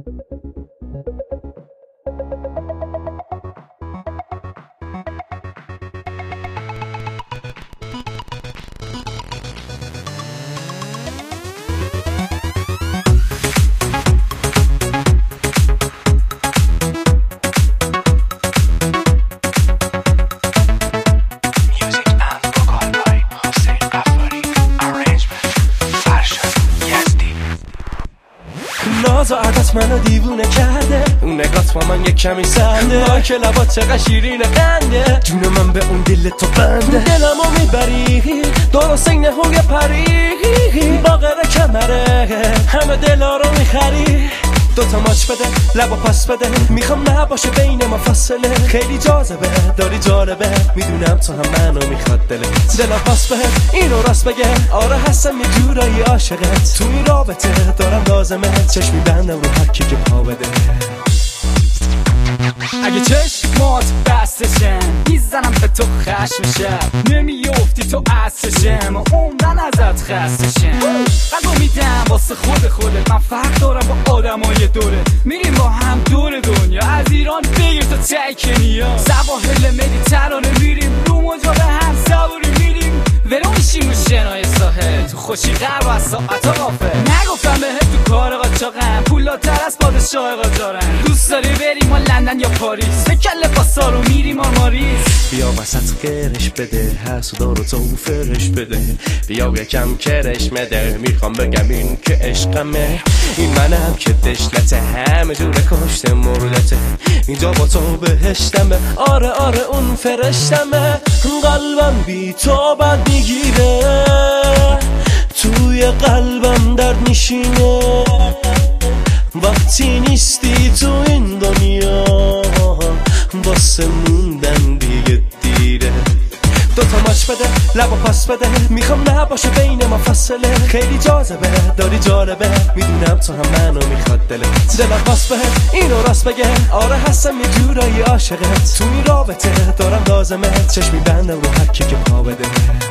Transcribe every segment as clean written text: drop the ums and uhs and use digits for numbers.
ناز و عادت منو دیوونه کرده، اون نگات با من یک کمی سرده، با که لبات چقدر شیرینه قنده، جون من به اون دل تو بنده، دلمو میبری درست این هوی پری، باقر کمره همه دلا رو میخری، دوتا ماچ بده لبا پاس بده، میخوام نباشه بین ما فاصله، خیلی جاذبه داری جالبه، میدونم تو هم منو میخواد دلا پاس بده، اینو راست بگه آره هستم یه جورایی عاشقت، تو این رابطه دارم لازمه، چشمی بندم رو هرکی که پا بده، اگه چشمات بستشم میزنم به تو خشمشم، نمیافتی تو عصرشم و عمرن ازت خستشم، قضا میدم واسه خودت، من فرق دارم با آدمای دوره، میریم با هم دور دنیا، از ایران بگیر تا ته کنیا، سواحل مدیترانه میریم رو مجا به هم سواری میریم، ولو میشیم و شنای ساحل، تو خوشی غرب از ساعت غافل، نگفتم بهت تو کار قاچاقم، پولاتر از پادشاه قاجارم، دوست داری بریم ما لندن یا پاریس، سکل باسا رو میریم آرماریس، بیا وسط قرش بده هر صدا رو تو فرش بده، بیا یکم کرش مده، میخوام بگم این که عشقمه، این منم که دشنته همه جور کشته مردته، اینجا با تو بهشتمه، آره اون فرشتمه، قلبم بی تو بد میگیره، توی قلبم درد میشینه، وقتی نیستی تو این دنیا واسه موندن دیگه دیره، دوتا ماچ بده لبا پاس بده، میخوام نباشه بین ما فاصله، خیلی جاذبه داری جالبه، میدونم تو هم منو میخواد دلا پاس بده، اینو راست بگه آره هستم یه جورایی عاشقت، تو این رابطه دارم لازمه، چشمی بندم رو هرکی که پا بده،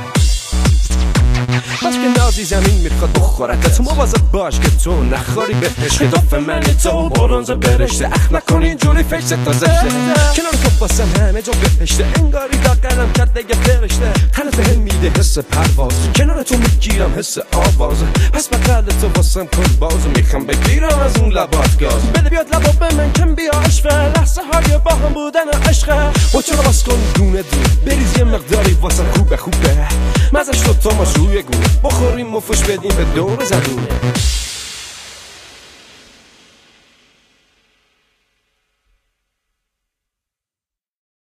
باش که نازی زمین میخواد بخورتت، مواظب باش که تو نخوری به عشق، دف من تو برونز برشته، اخ نکن اینجوری فشته تا زشته، کنار تو باسم همه جا بهشته، انگاری داغرم کرد دیگه فرشته، تنت هم میده حس پرواز، کنار تو میگیرم حس آوازه، پس بقل تو باسم کن بازو، میخوام بگیرم از اون لبات گاز، بده بیاد لبا به من کم بیا عشقه، لحظه های با هم بودن عشقه، با چرا باز کن دونه دونه، بریز یه مقداری واسم خوبه، مزش تو ماش روی گونه، بخوریم و فش بدیم به دور زدونه.